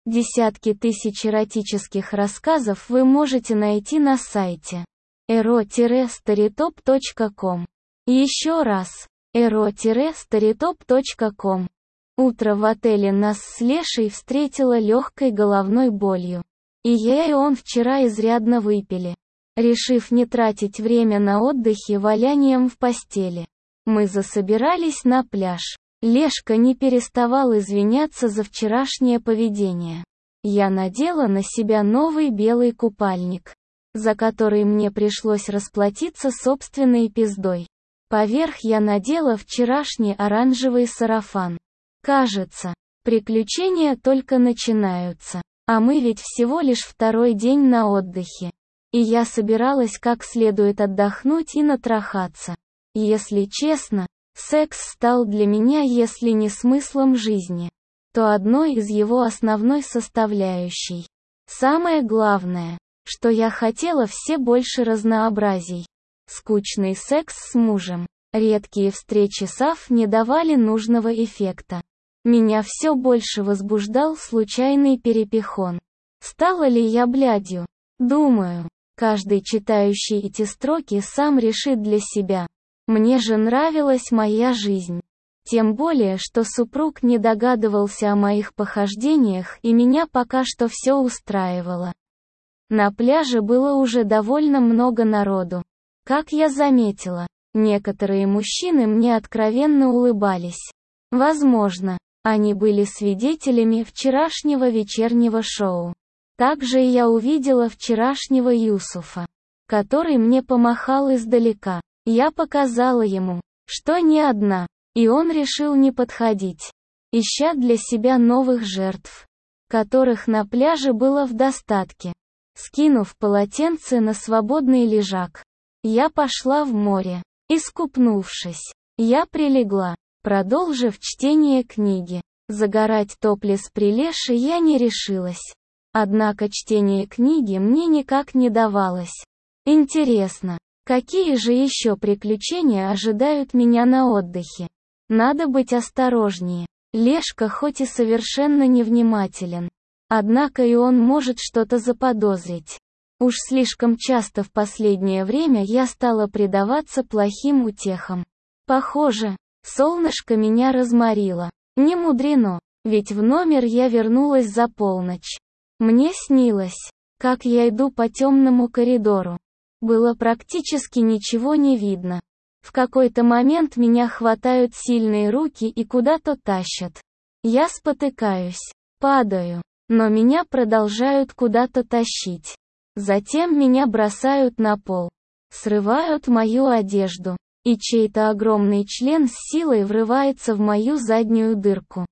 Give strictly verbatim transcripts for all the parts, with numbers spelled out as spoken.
Десятки тысяч эротических рассказов вы можете найти на сайте эро старитоп точка ком. Еще раз, эро старитоп точка ком. Утро в отеле нас с Лешей встретило легкой головной болью. И я и он вчера изрядно выпили, решив не тратить время на отдыхе валянием в постели. Мы засобирались на пляж. Лешка не переставал извиняться за вчерашнее поведение. Я надела на себя новый белый купальник, за который мне пришлось расплатиться собственной пиздой. Поверх я надела вчерашний оранжевый сарафан. Кажется, приключения только начинаются, а мы ведь всего лишь второй день на отдыхе. И я собиралась как следует отдохнуть и натрахаться. Если честно, секс стал для меня, если не смыслом жизни, то одной из его основной составляющей. Самое главное, что я хотела все больше разнообразий. Скучный секс с мужем, редкие встречи с Аф не давали нужного эффекта. Меня все больше возбуждал случайный перепихон. Стала ли я блядью? Думаю, каждый читающий эти строки сам решит для себя. Мне же нравилась моя жизнь. Тем более, что супруг не догадывался о моих похождениях, и меня пока что все устраивало. На пляже было уже довольно много народу. Как я заметила, некоторые мужчины мне откровенно улыбались. Возможно, они были свидетелями вчерашнего вечернего шоу. Также я увидела вчерашнего Юсуфа, который мне помахал издалека. Я показала ему, что не одна, и он решил не подходить, ища для себя новых жертв, которых на пляже было в достатке. Скинув полотенце на свободный лежак, я пошла в море. Искупнувшись, я прилегла, продолжив чтение книги. Загорать топлес при Леше я не решилась. Однако чтение книги мне никак не давалось. Интересно, какие же еще приключения ожидают меня на отдыхе? Надо быть осторожнее. Лешка хоть и совершенно невнимателен, однако и он может что-то заподозрить. Уж слишком часто в последнее время я стала предаваться плохим утехам. Похоже, солнышко меня разморило. Не мудрено, ведь в номер я вернулась за полночь. Мне снилось, как я иду по темному коридору. Было практически ничего не видно. В какой-то момент меня хватают сильные руки и куда-то тащат. Я спотыкаюсь, падаю, но меня продолжают куда-то тащить. Затем меня бросают на пол, срывают мою одежду, и чей-то огромный член с силой врывается в мою заднюю дырку.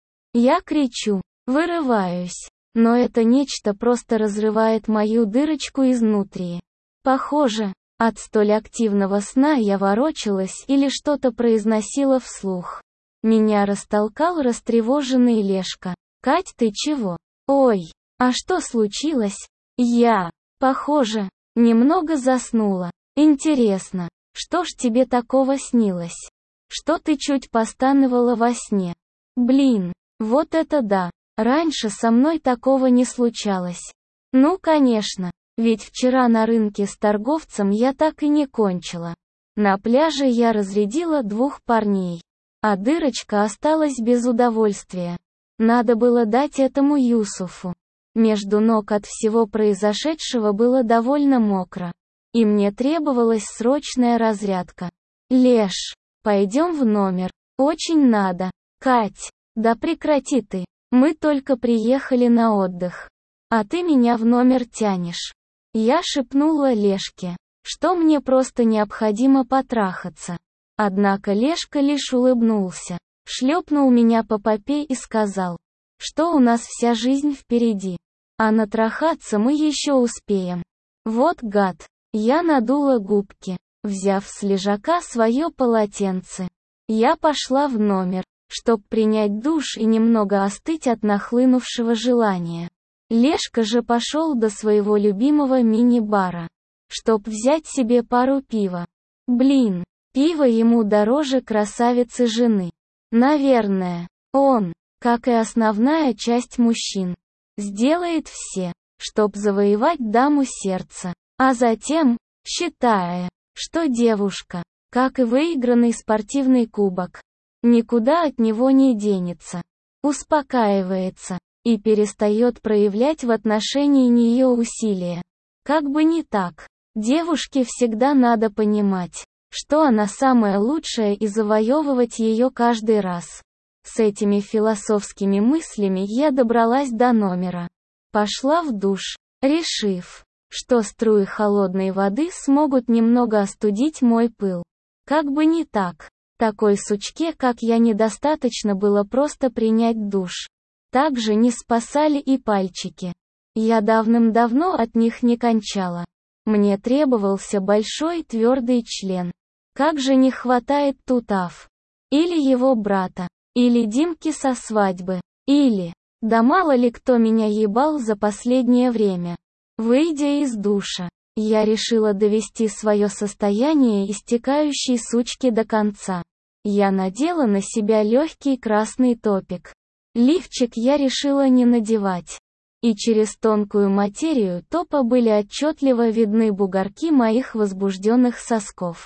Я кричу, вырываюсь, но это нечто просто разрывает мою дырочку изнутри. Похоже, от столь активного сна я ворочалась или что-то произносила вслух. Меня растолкал растревоженный Лешка. «Кать, ты чего? Ой, а что случилось?» Я, похоже, немного заснула. Интересно, что ж тебе такого снилось? Что ты чуть постановала во сне? Блин, вот это да, раньше со мной такого не случалось. Ну конечно, ведь вчера на рынке с торговцем я так и не кончила. На пляже я разрядила двух парней, а дырочка осталась без удовольствия. Надо было дать этому Юсуфу. Между ног от всего произошедшего было довольно мокро, и мне требовалась срочная разрядка. «Леш, пойдем в номер, очень надо». «Кать, да прекрати ты, мы только приехали на отдых, а ты меня в номер тянешь». Я шепнула Лешке, что мне просто необходимо потрахаться. Однако Лешка лишь улыбнулся, шлепнул меня по попе и сказал, что у нас вся жизнь впереди, а натрахаться мы еще успеем. Вот гад. Я надула губки, взяв с лежака свое полотенце. Я пошла в номер, чтоб принять душ и немного остыть от нахлынувшего желания. Лешка же пошел до своего любимого мини-бара, чтоб взять себе пару пива. Блин, пиво ему дороже красавицы жены. Наверное, он, как и основная часть мужчин, сделает все, чтоб завоевать даму сердца, а затем, считая, что девушка, как и выигранный спортивный кубок, никуда от него не денется, успокаивается и перестает проявлять в отношении нее усилия. Как бы не так, девушке всегда надо понимать, что она самая лучшая и завоевывать ее каждый раз. С этими философскими мыслями я добралась до номера. Пошла в душ, решив, что струи холодной воды смогут немного остудить мой пыл. Как бы не так, такой сучке, как я, недостаточно было просто принять душ. Также не спасали и пальчики. Я давным-давно от них не кончала. Мне требовался большой твердый член. Как же не хватает Тутав. Или его брата. Или Димки со свадьбы. Или... Да мало ли кто меня ебал за последнее время. Выйдя из душа, я решила довести свое состояние истекающей сучки до конца. Я надела на себя легкий красный топик. Лифчик я решила не надевать. И через тонкую материю топа были отчетливо видны бугорки моих возбужденных сосков.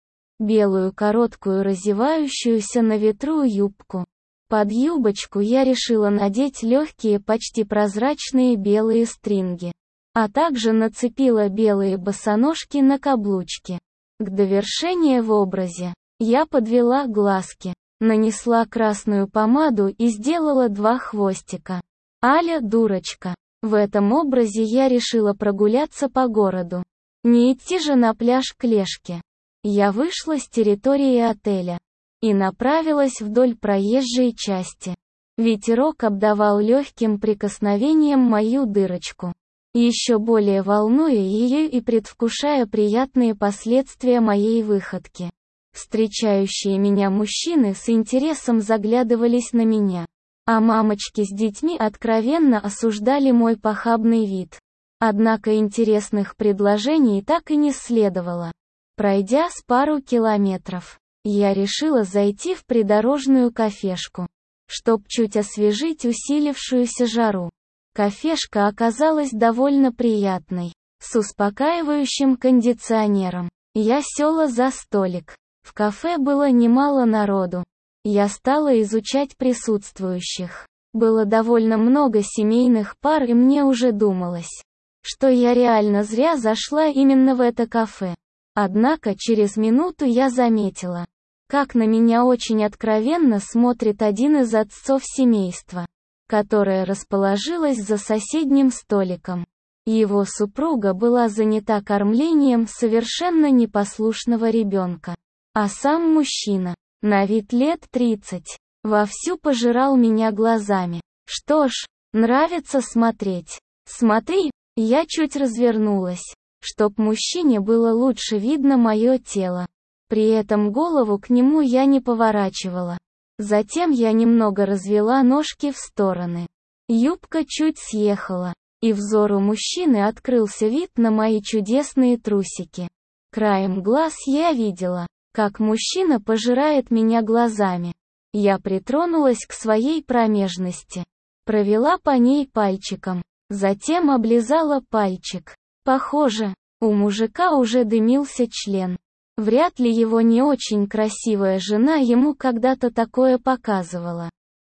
Белую короткую разевающуюся на ветру юбку. Под юбочку я решила надеть легкие почти прозрачные белые стринги. А также нацепила белые босоножки на каблучки. К довершению в образе, я подвела глазки, нанесла красную помаду и сделала два хвостика. Аля дурочка. В этом образе я решила прогуляться по городу. Не идти же на пляж к Лешке. Я вышла с территории отеля и направилась вдоль проезжей части. Ветерок обдавал легким прикосновением мою дырочку, еще более волнуя ее и предвкушая приятные последствия моей выходки. Встречающие меня мужчины с интересом заглядывались на меня, а мамочки с детьми откровенно осуждали мой похабный вид. Однако интересных предложений так и не следовало. Пройдя с пару километров, я решила зайти в придорожную кафешку, чтоб чуть освежить усилившуюся жару. Кафешка оказалась довольно приятной, с успокаивающим кондиционером. Я села за столик. В кафе было немало народу. Я стала изучать присутствующих. Было довольно много семейных пар, и мне уже думалось, что я реально зря зашла именно в это кафе. Однако через минуту я заметила, как на меня очень откровенно смотрит один из отцов семейства, которое расположилось за соседним столиком. Его супруга была занята кормлением совершенно непослушного ребенка. А сам мужчина, на вид лет тридцать, вовсю пожирал меня глазами. Что ж, нравится смотреть. Смотри, я чуть развернулась, чтоб мужчине было лучше видно мое тело. При этом голову к нему я не поворачивала. Затем я немного развела ножки в стороны. Юбка чуть съехала, и взору мужчины открылся вид на мои чудесные трусики. Краем глаз я видела, как мужчина пожирает меня глазами. Я притронулась к своей промежности, провела по ней пальчиком, затем облизала пальчик. Похоже, у мужика уже дымился член. Вряд ли его не очень красивая жена ему когда-то такое показывала.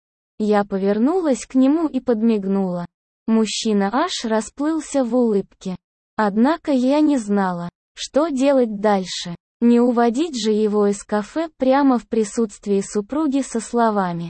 Я повернулась к нему и подмигнула. Мужчина аж расплылся в улыбке. Однако я не знала, что делать дальше. Не уводить же его из кафе прямо в присутствии супруги со словами: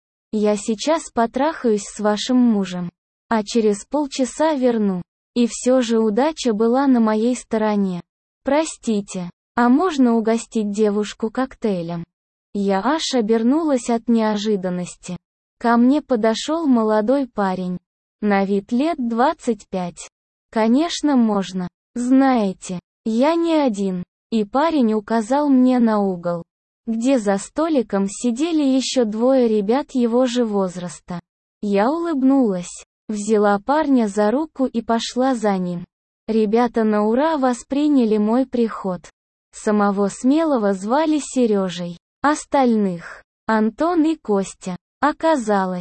«Я сейчас потрахаюсь с вашим мужем, а через полчаса верну». И все же удача была на моей стороне. «Простите, а можно угостить девушку коктейлем?» Я аж обернулась от неожиданности. Ко мне подошел молодой парень. На вид лет двадцать пять. «Конечно можно. Знаете, я не один». И парень указал мне на угол, где за столиком сидели еще двое ребят его же возраста. Я улыбнулась, взяла парня за руку и пошла за ним. Ребята на ура восприняли мой приход. Самого Смелого звали Сережей, остальных — Антон и Костя. Оказалось,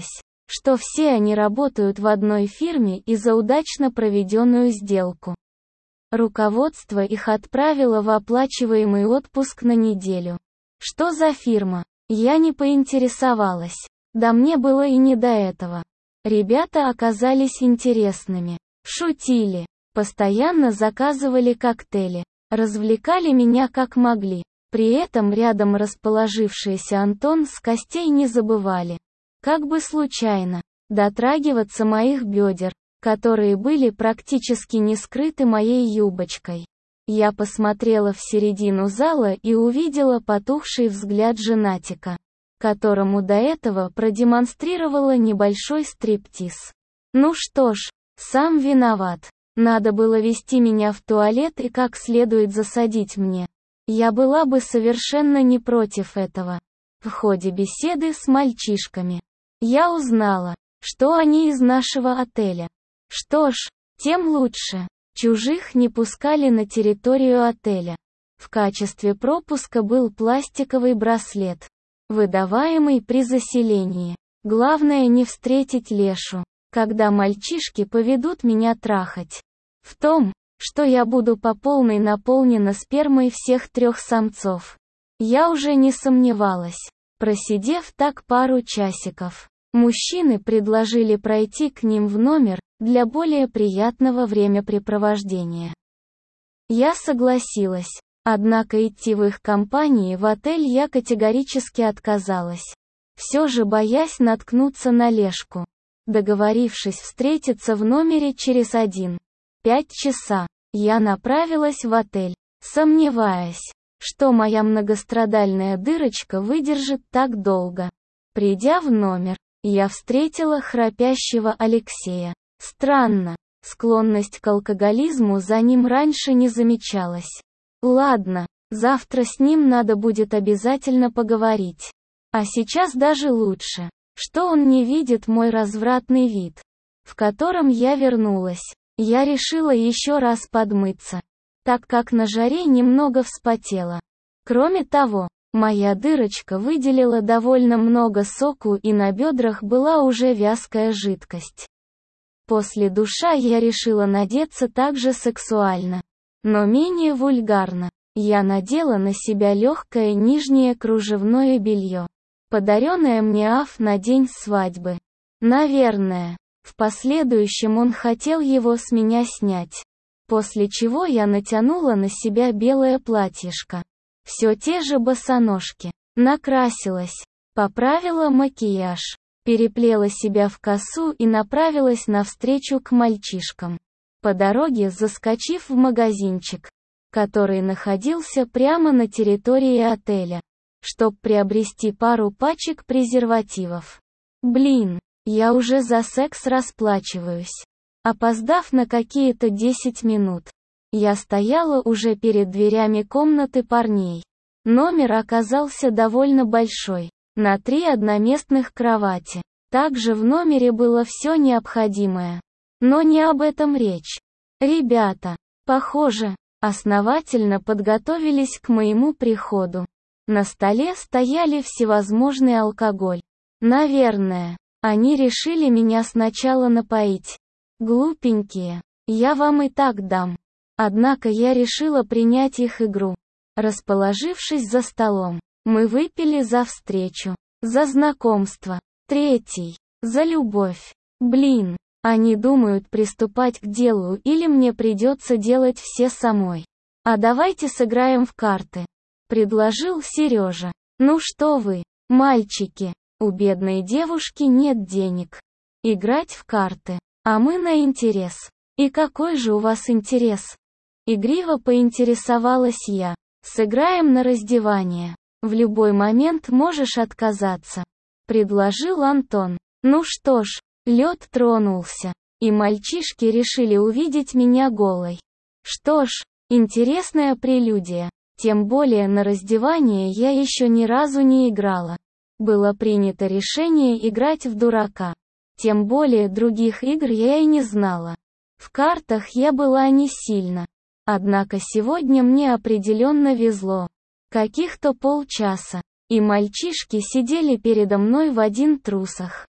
что все они работают в одной фирме и за удачно проведенную сделку. Руководство их отправило в оплачиваемый отпуск на неделю. Что за фирма? Я не поинтересовалась. Да мне было и не до этого. Ребята оказались интересными. Шутили. Постоянно заказывали коктейли. Развлекали меня как могли. При этом рядом расположившийся Антон с Костей не забывали. Как бы случайно. Дотрагиваться моих бедер, которые были практически не скрыты моей юбочкой. Я посмотрела в середину зала и увидела потухший взгляд женатика, которому до этого продемонстрировала небольшой стриптиз. Ну что ж, сам виноват. Надо было вести меня в туалет и как следует засадить мне. Я была бы совершенно не против этого. В ходе беседы с мальчишками я узнала, что они из нашего отеля. Что ж, тем лучше. Чужих не пускали на территорию отеля. В качестве пропуска был пластиковый браслет, выдаваемый при заселении. Главное не встретить лешу, когда мальчишки поведут меня трахать. В том, что я буду по полной наполнена спермой всех трех самцов, я уже не сомневалась. Просидев так пару часиков, мужчины предложили пройти к ним в номер, для более приятного времяпрепровождения. Я согласилась, однако идти в их компании в отель я категорически отказалась. Все же боясь наткнуться на лешку. Договорившись встретиться в номере через один, пять часа, я направилась в отель, сомневаясь, что моя многострадальная дырочка выдержит так долго. Придя в номер, я встретила храпящего Алексея. Странно, склонность к алкоголизму за ним раньше не замечалась. Ладно, завтра с ним надо будет обязательно поговорить. А сейчас даже лучше, что он не видит мой развратный вид, в котором я вернулась. Я решила еще раз подмыться, так как на жаре немного вспотела. Кроме того, моя дырочка выделила довольно много соку и на бедрах была уже вязкая жидкость. После душа я решила надеться также сексуально, но менее вульгарно. Я надела на себя легкое нижнее кружевное белье, подаренное мне Аф на день свадьбы. Наверное, в последующем он хотел его с меня снять. После чего я натянула на себя белое платьишко. Все те же босоножки. Накрасилась, поправила макияж. Переплела себя в косу и направилась навстречу к мальчишкам. По дороге заскочив в магазинчик, который находился прямо на территории отеля, чтоб приобрести пару пачек презервативов. Блин, я уже за секс расплачиваюсь. Опоздав на какие-то десять минут, я стояла уже перед дверями комнаты парней. Номер оказался довольно большой. На три одноместных кровати. Также в номере было все необходимое. Но не об этом речь. Ребята, похоже, основательно подготовились к моему приходу. На столе стояли всевозможный алкоголь. Наверное, они решили меня сначала напоить. Глупенькие, я вам и так дам. Однако я решила принять их игру. Расположившись за столом, мы выпили за встречу, за знакомство. Третий, за любовь. Блин, они думают приступать к делу или мне придется делать все самой. А давайте сыграем в карты, предложил Сережа. Ну что вы, мальчики, у бедной девушки нет денег. Играть в карты, а мы на интерес. И какой же у вас интерес? Игриво поинтересовалась я. Сыграем на раздевание. В любой момент можешь отказаться, предложил Антон. Ну что ж, лед тронулся, и мальчишки решили увидеть меня голой. Что ж, интересная прелюдия, тем более на раздевание я еще ни разу не играла. Было принято решение играть в дурака. Тем более других игр я и не знала. В картах я была не сильно. Однако сегодня мне определенно везло. Каких-то полчаса, и мальчишки сидели передо мной в один трусах.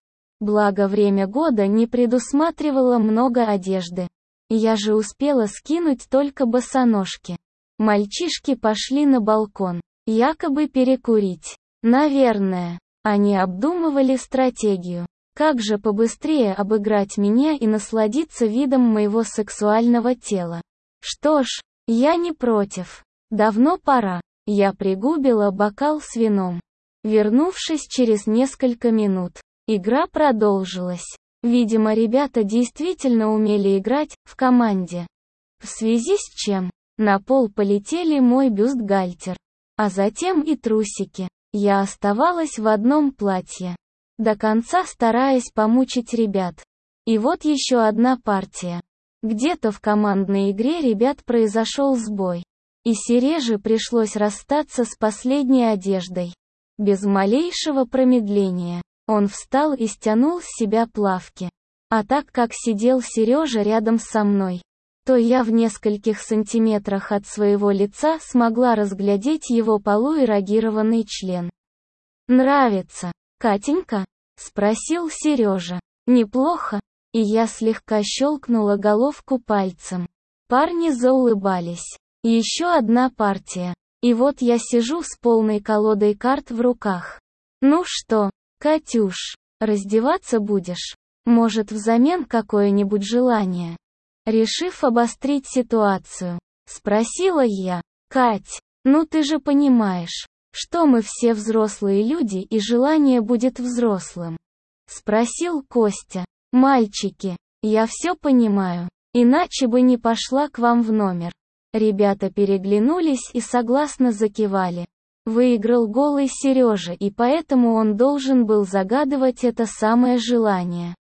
Благо время года не предусматривало много одежды. Я же успела скинуть только босоножки. Мальчишки пошли на балкон, якобы перекурить. Наверное, они обдумывали стратегию. Как же побыстрее обыграть меня и насладиться видом моего сексуального тела. Что ж, я не против. Давно пора. Я пригубила бокал с вином. Вернувшись через несколько минут, игра продолжилась. Видимо, ребята действительно умели играть в команде. В связи с чем, на пол полетели мой бюстгальтер, а затем и трусики. Я оставалась в одном платье, до конца стараясь помучить ребят. И вот еще одна партия. Где-то в командной игре ребят произошел сбой. И Сереже пришлось расстаться с последней одеждой. Без малейшего промедления, он встал и стянул с себя плавки. А так как сидел Сережа рядом со мной, то я в нескольких сантиметрах от своего лица смогла разглядеть его полуэрогированный член. «Нравится, Катенька?» — спросил Сережа. «Неплохо». И я слегка щелкнула головку пальцем. Парни заулыбались. Еще одна партия. И вот я сижу с полной колодой карт в руках. «Ну что, Катюш, раздеваться будешь? Может, взамен какое-нибудь желание?» Решив обострить ситуацию, спросила я. «Кать, ну ты же понимаешь, что мы все взрослые люди и желание будет взрослым?» Спросил Костя. «Мальчики, я все понимаю, иначе бы не пошла к вам в номер». Ребята переглянулись и согласно закивали. Выиграл голый Сережа, и поэтому он должен был загадывать это самое желание.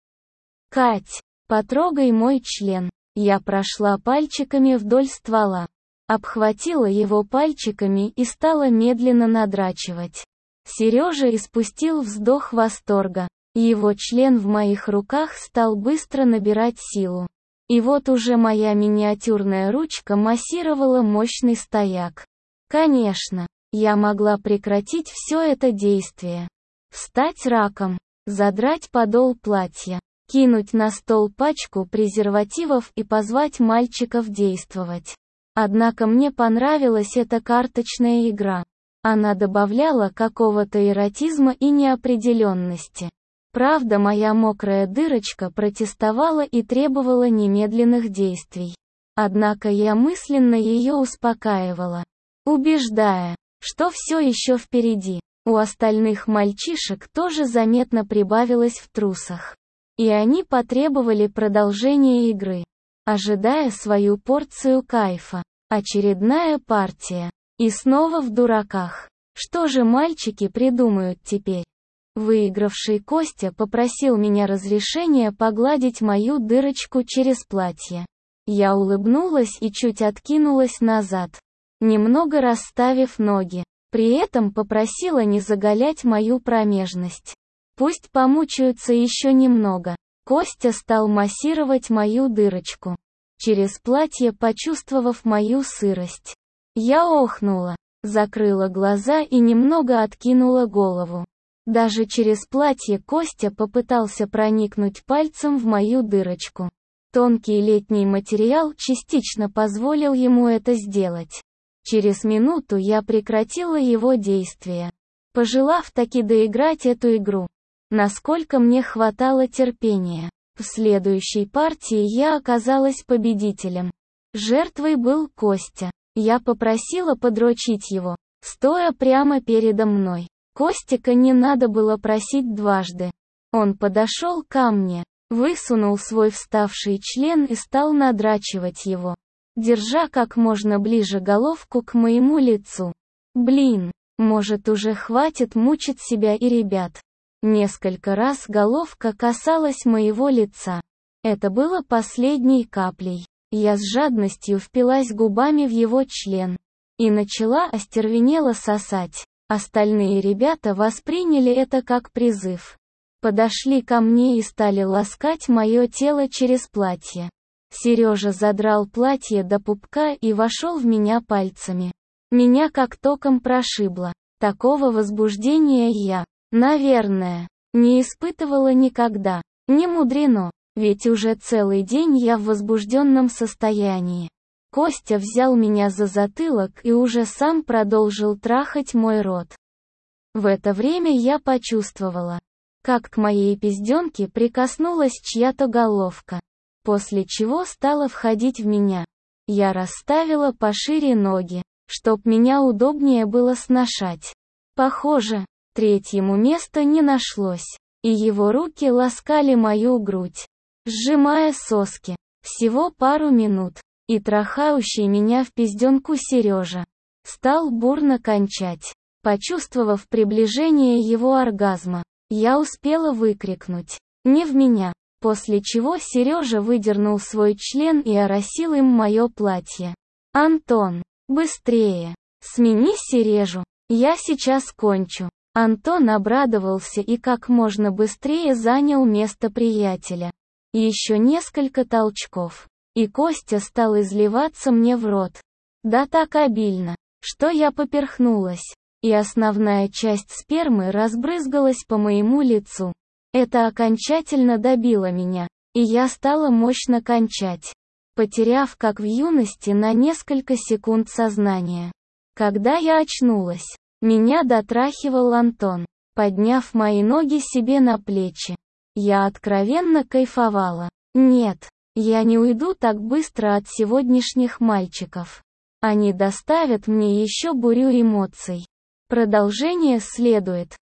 «Кать, потрогай мой член». Я прошла пальчиками вдоль ствола, обхватила его пальчиками и стала медленно надрачивать. Сережа испустил вздох восторга. Его член в моих руках стал быстро набирать силу. И вот уже моя миниатюрная ручка массировала мощный стояк. Конечно, я могла прекратить все это действие. Встать раком, задрать подол платья, кинуть на стол пачку презервативов и позвать мальчиков действовать. Однако мне понравилась эта карточная игра. Она добавляла какого-то эротизма и неопределенности. Правда, моя мокрая дырочка протестовала и требовала немедленных действий. Однако я мысленно ее успокаивала, убеждая, что все еще впереди. У остальных мальчишек тоже заметно прибавилось в трусах. И они потребовали продолжения игры, ожидая свою порцию кайфа. Очередная партия. И снова в дураках. Что же мальчики придумают теперь? Выигравший Костя попросил меня разрешения погладить мою дырочку через платье. Я улыбнулась и чуть откинулась назад, немного расставив ноги. При этом попросила не заголять мою промежность. Пусть помучаются еще немного. Костя стал массировать мою дырочку, через платье почувствовав мою сырость. Я охнула, закрыла глаза и немного откинула голову. Даже через платье Костя попытался проникнуть пальцем в мою дырочку. Тонкий летний материал частично позволил ему это сделать. Через минуту я прекратила его действие, пожелав таки доиграть эту игру, насколько мне хватало терпения. В следующей партии я оказалась победителем. Жертвой был Костя. Я попросила подрочить его, стоя прямо передо мной. Костика не надо было просить дважды. Он подошел ко мне, высунул свой вставший член и стал надрачивать его, держа как можно ближе головку к моему лицу. Блин, может уже хватит мучить себя и ребят. Несколько раз головка касалась моего лица. Это было последней каплей. Я с жадностью впилась губами в его член и начала остервенело сосать. Остальные ребята восприняли это как призыв. Подошли ко мне и стали ласкать мое тело через платье. Сережа задрал платье до пупка и вошел в меня пальцами. Меня как током прошибло. Такого возбуждения я, наверное, Не испытывала никогда. Не мудрено, ведь уже целый день я в возбужденном состоянии. Костя взял меня за затылок и уже сам продолжил трахать мой рот. В это время я почувствовала, как к моей пизденке прикоснулась чья-то головка, после чего стала входить в меня. Я расставила пошире ноги, чтоб меня удобнее было сношать. Похоже, третьему места не нашлось, и его руки ласкали мою грудь, сжимая соски. Всего пару минут, и трахающий меня в пизденку Сережа стал бурно кончать. Почувствовав приближение его оргазма, я успела выкрикнуть «Не в меня», после чего Сережа выдернул свой член и оросил им мое платье. «Антон, быстрее! Смени Сережу! Я сейчас кончу!» Антон обрадовался и как можно быстрее занял место приятеля. Еще несколько толчков, и Костя стал изливаться мне в рот. Да так обильно, что я поперхнулась, и основная часть спермы разбрызгалась по моему лицу. Это окончательно добило меня, и я стала мощно кончать, потеряв, как в юности, на несколько секунд сознание. Когда я очнулась, меня дотрахивал Антон, подняв мои ноги себе на плечи. Я откровенно кайфовала. Нет, я не уйду так быстро от сегодняшних мальчиков. Они доставят мне еще бурю эмоций. Продолжение следует.